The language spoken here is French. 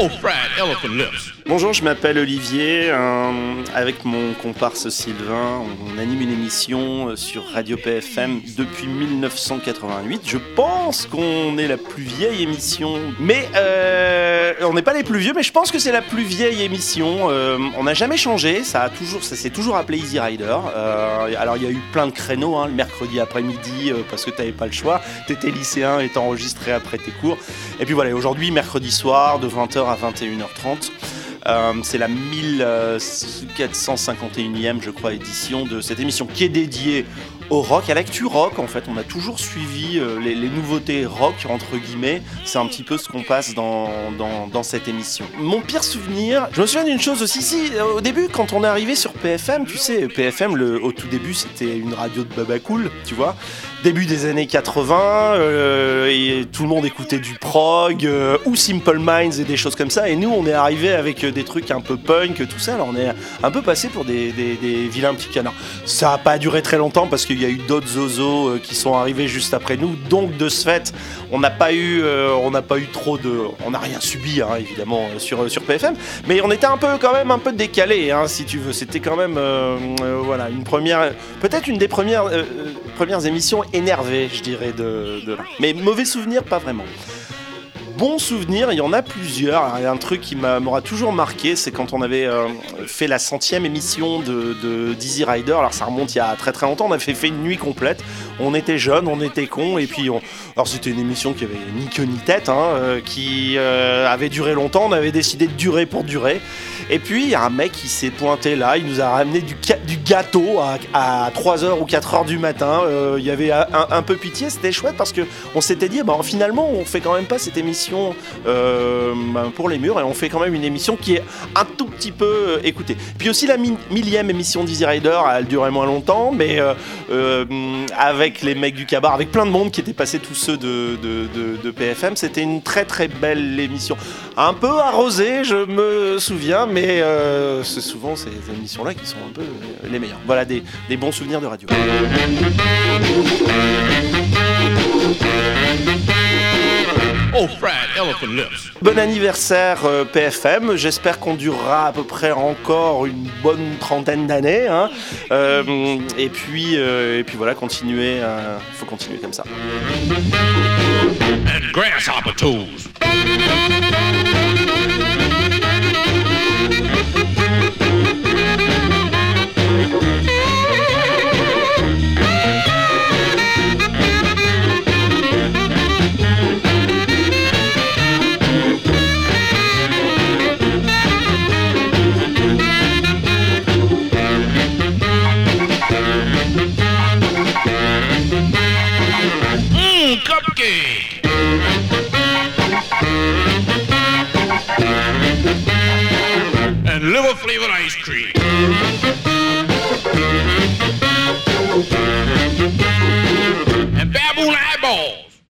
Oh, fried elephant lips. Bonjour, je m'appelle Olivier. Avec mon comparse Sylvain, on anime une émission sur Radio PFM depuis 1988. Je pense qu'on est la plus vieille émission, mais on n'est pas les plus vieux, mais je pense que c'est la plus vieille émission. On n'a jamais changé, ça s'est toujours appelé Easy Rider. Alors il y a eu plein de créneaux, le mercredi après-midi parce que t'avais pas le choix. T'étais lycéen et t'enregistrais après tes cours. Et puis voilà, aujourd'hui mercredi soir de 20h à 21h30. C'est la 1451e, je crois, édition de cette émission qui est dédiée au rock, à l'actu rock. En fait, on a toujours suivi les nouveautés rock, entre guillemets. C'est un petit peu ce qu'on passe dans cette émission. Mon pire souvenir, je me souviens d'une chose aussi. Au début, quand on est arrivé sur PFM, tu sais, PFM, au tout début, c'était une radio de baba cool, tu vois. Début des années 80, et tout le monde écoutait du prog, ou Simple Minds et des choses comme ça. Et nous, on est arrivé avec des trucs un peu punk, tout ça. Alors, on est un peu passé pour des vilains petits canards. Ça n'a pas duré très longtemps parce qu'il y a eu d'autres zozos qui sont arrivés juste après nous. Donc, de ce fait, on n'a pas eu trop de... On n'a rien subi, évidemment, sur PFM. Mais on était quand même un peu décalé, si tu veux. C'était quand même, voilà, peut-être une des premières émissions énervées, je dirais, de là. Mais mauvais souvenir, pas vraiment. Bons souvenirs, il y en a plusieurs. Alors, il y a un truc qui m'aura toujours marqué, c'est quand on avait fait la 100e émission d'Easy Rider. Alors ça remonte il y a très très longtemps, on avait fait une nuit complète. On était jeunes, on était cons, et puis alors c'était une émission qui avait ni queue ni tête, qui avait duré longtemps. On avait décidé de durer pour durer. Et puis il y a un mec qui s'est pointé là, il nous a ramené du gâteau à 3h ou 4h du matin. Il y avait un peu pitié, c'était chouette parce qu'on s'était dit, finalement on fait quand même pas cette émission pour les murs, et on fait quand même une émission qui est un tout petit peu écoutée. Puis aussi la 1000e émission d'Easy Rider, elle durait moins longtemps, mais avec les mecs du cabaret, avec plein de monde qui étaient passés, tous ceux de PFM, c'était une très très belle émission. Un peu arrosée, je me souviens, mais c'est souvent ces émissions-là qui sont un peu les meilleures. Voilà des bons souvenirs de radio. Oh, fried elephant lips. Bon anniversaire PFM, j'espère qu'on durera à peu près encore une bonne trentaine d'années, et puis voilà, faut continuer comme ça. And grasshopper toes. Cupcake. And liver flavored ice cream. And baboon eyeball.